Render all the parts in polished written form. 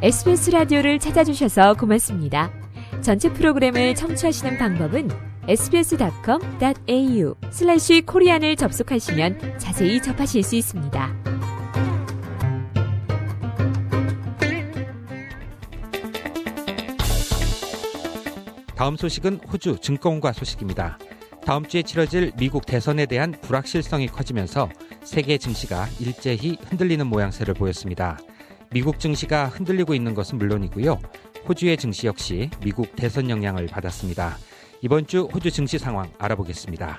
SBS 라디오를 찾아주셔서 고맙습니다. 전체 프로그램을 청취하시는 방법은 sbs.com.au/korean을 접속하시면 자세히 접하실 수 있습니다. 다음 소식은 호주 증권과 소식입니다. 다음 주에 치러질 미국 대선에 대한 불확실성이 커지면서 세계 증시가 일제히 흔들리는 모양새를 보였습니다. 미국 증시가 흔들리고 있는 것은 물론이고요. 호주의 증시 역시 미국 대선 영향을 받았습니다. 이번 주 호주 증시 상황 알아보겠습니다.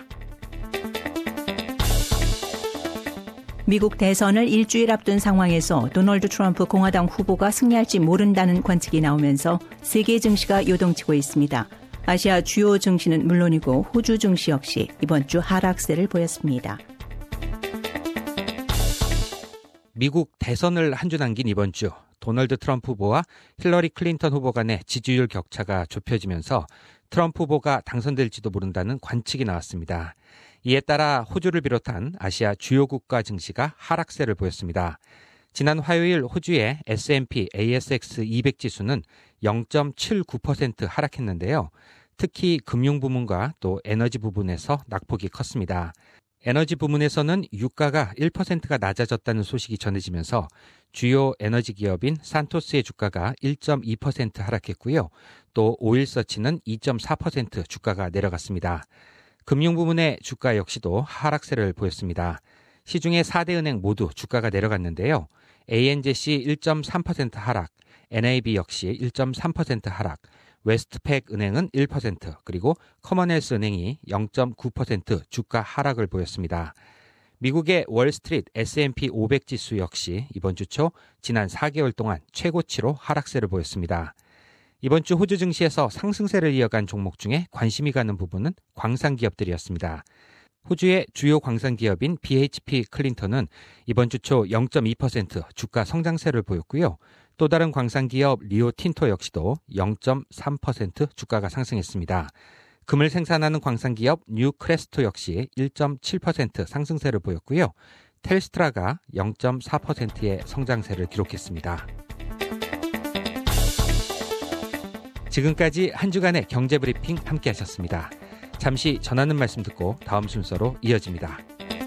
미국 대선을 일주일 앞둔 상황에서 도널드 트럼프 공화당 후보가 승리할지 모른다는 관측이 나오면서 세계 증시가 요동치고 있습니다. 아시아 주요 증시는 물론이고 호주 증시 역시 이번 주 하락세를 보였습니다. 미국 대선을 한 주 남긴 이번 주 도널드 트럼프 후보와 힐러리 클린턴 후보 간의 지지율 격차가 좁혀지면서 트럼프 후보가 당선될지도 모른다는 관측이 나왔습니다. 이에 따라 호주를 비롯한 아시아 주요 국가 증시가 하락세를 보였습니다. 지난 화요일 호주의 S&P ASX 200 지수는 0.79% 하락했는데요. 특히 금융 부문과 또 에너지 부분에서 낙폭이 컸습니다. 에너지 부문에서는 유가가 1%가 낮아졌다는 소식이 전해지면서 주요 에너지 기업인 산토스의 주가가 1.2% 하락했고요. 또 오일서치는 2.4% 주가가 내려갔습니다. 금융 부문의 주가 역시도 하락세를 보였습니다. 시중의 4대 은행 모두 주가가 내려갔는데요. ANZC 1.3% 하락, NAB 역시 1.3% 하락, 웨스트팩 은행은 1%, 그리고 커먼웰스 은행이 0.9% 주가 하락을 보였습니다. 미국의 월스트리트 S&P 500 지수 역시 이번 주 초 지난 4개월 동안 최고치로 하락세를 보였습니다. 이번 주 호주 증시에서 상승세를 이어간 종목 중에 관심이 가는 부분은 광산기업들이었습니다. 호주의 주요 광산기업인 BHP 클린턴은 이번 주 초 0.2% 주가 성장세를 보였고요. 또 다른 광산기업 리오틴토 역시도 0.3% 주가가 상승했습니다. 금을 생산하는 광산기업 뉴크레스토 역시 1.7% 상승세를 보였고요. 텔스트라가 0.4%의 성장세를 기록했습니다. 지금까지 한 주간의 경제브리핑 함께 하셨습니다. 잠시 전하는 말씀 듣고 다음 순서로 이어집니다.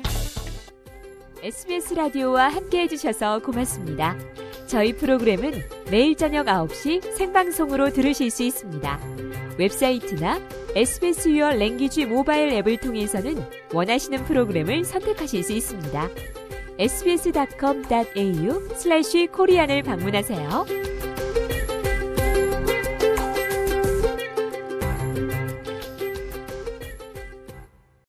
SBS 라디오와 함께 해주셔서 고맙습니다. 저희 프로그램은 매일 저녁 9시 생방송으로 들으실 수 있습니다. 웹사이트나 SBS Your Language 모바일 앱을 통해서는 원하시는 프로그램을 선택하실 수 있습니다. sbs.com.au/korean을 방문하세요.